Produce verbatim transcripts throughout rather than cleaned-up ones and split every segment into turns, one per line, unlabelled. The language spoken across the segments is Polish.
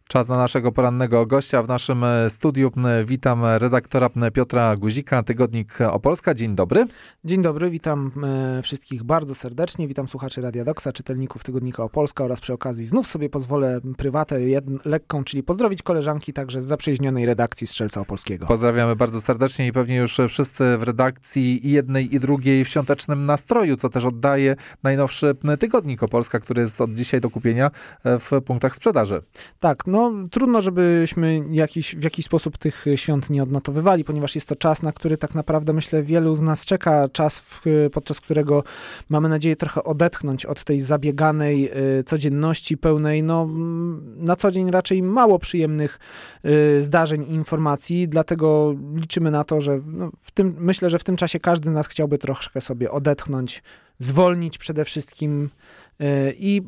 Czas na naszego porannego gościa w naszym studiu. Witam redaktora Piotra Guzika, Tygodnik Opolska. Dzień dobry.
Dzień dobry, witam wszystkich bardzo serdecznie. Witam słuchaczy Radia Doksa, czytelników Tygodnika Opolska oraz przy okazji znów sobie pozwolę prywatę jed- lekką, czyli pozdrowić koleżanki także z zaprzyjaźnionej redakcji Strzelca Opolskiego.
Pozdrawiamy bardzo serdecznie i pewnie już wszyscy w redakcji i jednej i drugiej w świątecznym nastroju, co też oddaje najnowszy Tygodnik Opolska, który jest od dzisiaj do kupienia w punktach sprzedaży.
Tak, no trudno, żebyśmy jakiś, w jakiś sposób tych świąt nie odnotowywali, ponieważ jest to czas, na który tak naprawdę, myślę, wielu z nas czeka. Czas, w, podczas którego mamy nadzieję trochę odetchnąć od tej zabieganej y, codzienności pełnej, no na co dzień raczej mało przyjemnych y, zdarzeń i informacji, dlatego liczymy na to, że no, w tym, myślę, że w tym czasie każdy z nas chciałby troszkę sobie odetchnąć, zwolnić przede wszystkim y, i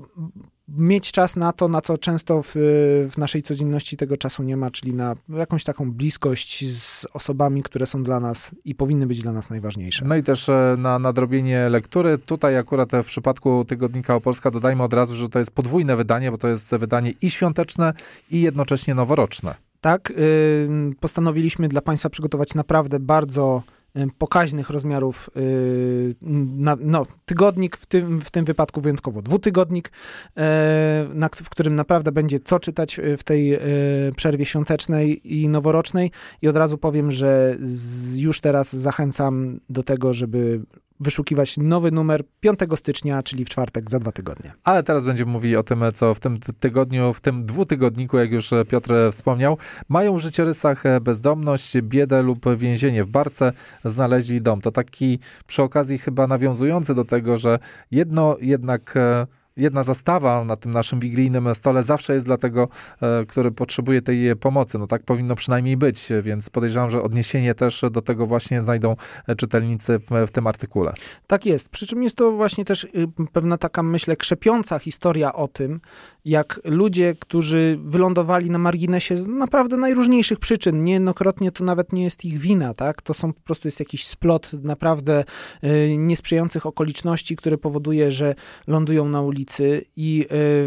mieć czas na to, na co często w, w naszej codzienności tego czasu nie ma, czyli na jakąś taką bliskość z osobami, które są dla nas i powinny być dla nas najważniejsze.
No i też na nadrobienie lektury. Tutaj akurat w przypadku Tygodnika Opolska dodajmy od razu, że to jest podwójne wydanie, bo to jest wydanie i świąteczne, i jednocześnie noworoczne.
Tak, yy, postanowiliśmy dla Państwa przygotować naprawdę bardzo pokaźnych rozmiarów, yy, na, no, tygodnik, w tym, w tym wypadku wyjątkowo dwutygodnik, yy, na, w którym naprawdę będzie co czytać w tej yy, przerwie świątecznej i noworocznej. I od razu powiem, że z, już teraz zachęcam do tego, żeby wyszukiwać nowy numer piątego stycznia, czyli w czwartek za dwa tygodnie.
Ale teraz będziemy mówili o tym, co w tym tygodniu, w tym dwutygodniku, jak już Piotr wspomniał, mają w życiorysach bezdomność, biedę lub więzienie. W Barce znaleźli dom. To taki przy okazji chyba nawiązujący do tego, że jedno jednak... Jedna zastawa na tym naszym wigilijnym stole zawsze jest dla tego, który potrzebuje tej pomocy. No tak powinno przynajmniej być, więc podejrzewam, że odniesienie też do tego właśnie znajdą czytelnicy w, w tym artykule.
Tak jest. Przy czym jest to właśnie też pewna taka, myślę, krzepiąca historia o tym, jak ludzie, którzy wylądowali na marginesie z naprawdę najróżniejszych przyczyn, niejednokrotnie to nawet nie jest ich wina, tak? To są po prostu jest jakiś splot naprawdę y, niesprzyjających okoliczności, które powoduje, że lądują na ulicy i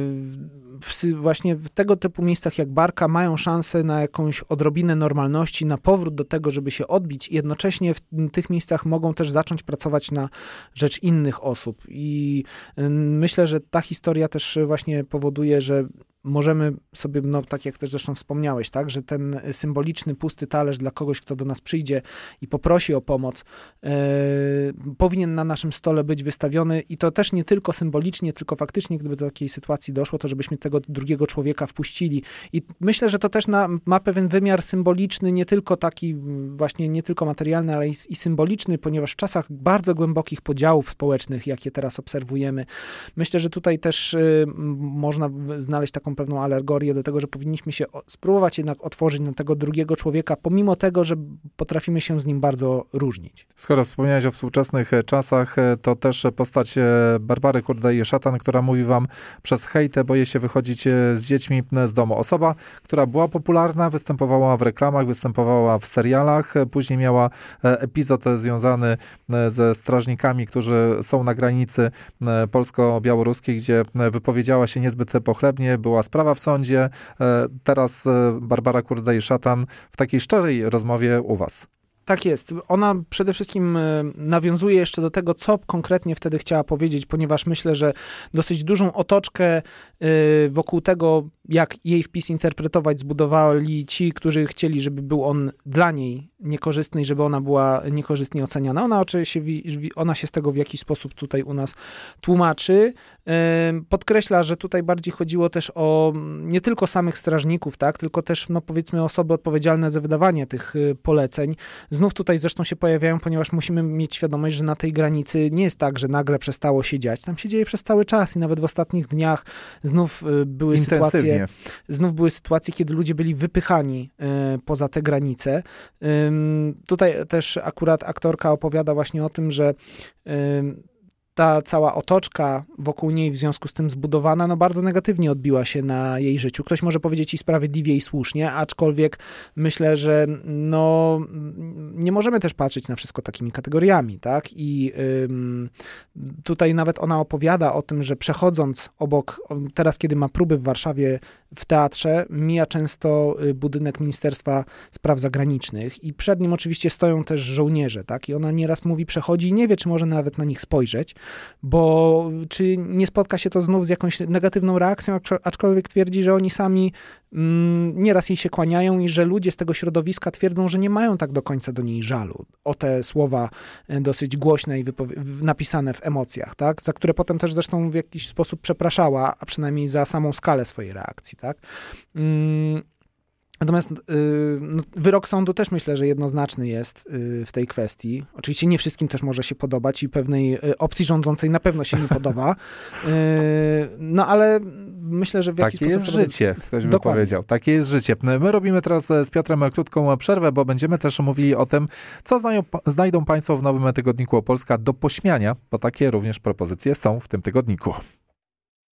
y, w, właśnie w tego typu miejscach jak Barka mają szansę na jakąś odrobinę normalności, na powrót do tego, żeby się odbić i jednocześnie w tych miejscach mogą też zacząć pracować na rzecz innych osób. I y, myślę, że ta historia też właśnie powoduje, że możemy sobie, no tak jak też zresztą wspomniałeś, tak, że ten symboliczny, pusty talerz dla kogoś, kto do nas przyjdzie i poprosi o pomoc, yy, powinien na naszym stole być wystawiony i to też nie tylko symbolicznie, tylko faktycznie, gdyby do takiej sytuacji doszło, to żebyśmy tego drugiego człowieka wpuścili. I myślę, że to też na, ma pewien wymiar symboliczny, nie tylko taki właśnie, nie tylko materialny, ale i, i symboliczny, ponieważ w czasach bardzo głębokich podziałów społecznych, jakie teraz obserwujemy, myślę, że tutaj też yy, można znaleźć taką pewną alegorię do tego, że powinniśmy się spróbować jednak otworzyć na tego drugiego człowieka, pomimo tego, że potrafimy się z nim bardzo różnić.
Skoro wspomniałeś o współczesnych czasach, to też postać Barbary Kurdej-Szatan, która mówi wam, przez hejtę boję się wychodzić z dziećmi z domu. Osoba, która była popularna, występowała w reklamach, występowała w serialach, później miała epizod związany ze strażnikami, którzy są na granicy polsko-białoruskiej, gdzie wypowiedziała się niezbyt pochlebnie, była sprawa w sądzie. Teraz Barbara Kurdej-Szatan w takiej szczerej rozmowie u was.
Tak jest. Ona przede wszystkim nawiązuje jeszcze do tego, co konkretnie wtedy chciała powiedzieć, ponieważ myślę, że dosyć dużą otoczkę wokół tego, jak jej wpis interpretować, zbudowali ci, którzy chcieli, żeby był on dla niej niekorzystny i żeby ona była niekorzystnie oceniana. Ona oczywiście, ona się z tego w jakiś sposób tutaj u nas tłumaczy. Podkreśla, że tutaj bardziej chodziło też o nie tylko samych strażników, tak, tylko też, no powiedzmy, osoby odpowiedzialne za wydawanie tych poleceń. Znów tutaj zresztą się pojawiają, ponieważ musimy mieć świadomość, że na tej granicy nie jest tak, że nagle przestało się dziać. Tam się dzieje przez cały czas i nawet w ostatnich dniach znów były sytuacje, znów były sytuacje, kiedy ludzie byli wypychani y, poza te granice. Y, tutaj też akurat aktorka opowiada właśnie o tym, że y, ta cała otoczka wokół niej w związku z tym zbudowana, no bardzo negatywnie odbiła się na jej życiu. Ktoś może powiedzieć i sprawiedliwie i słusznie, aczkolwiek myślę, że no, nie możemy też patrzeć na wszystko takimi kategoriami, tak? I ym, tutaj nawet ona opowiada o tym, że przechodząc obok, teraz kiedy ma próby w Warszawie w teatrze, mija często budynek Ministerstwa Spraw Zagranicznych i przed nim oczywiście stoją też żołnierze, tak? I ona nieraz mówi, przechodzi i nie wie, czy może nawet na nich spojrzeć, bo czy nie spotka się to znów z jakąś negatywną reakcją, aczkolwiek twierdzi, że oni sami mm, nieraz jej się kłaniają i że ludzie z tego środowiska twierdzą, że nie mają tak do końca do niej żalu. O te słowa dosyć głośne i wypowie- napisane w emocjach, tak? Za które potem też zresztą w jakiś sposób przepraszała, a przynajmniej za samą skalę swojej reakcji, tak? Mm. Natomiast yy, no, wyrok sądu też myślę, że jednoznaczny jest yy, w tej kwestii. Oczywiście nie wszystkim też może się podobać i pewnej yy, opcji rządzącej na pewno się nie podoba. Yy, no ale myślę, że w jakiś
Takie
sposób...
jest życie, ktoś by
Dokładnie.
powiedział. Takie jest życie. My robimy teraz z Piotrem krótką przerwę, bo będziemy też mówili o tym, co znają, znajdą Państwo w nowym tygodniku Opolska do pośmiania, bo takie również propozycje są w tym tygodniku.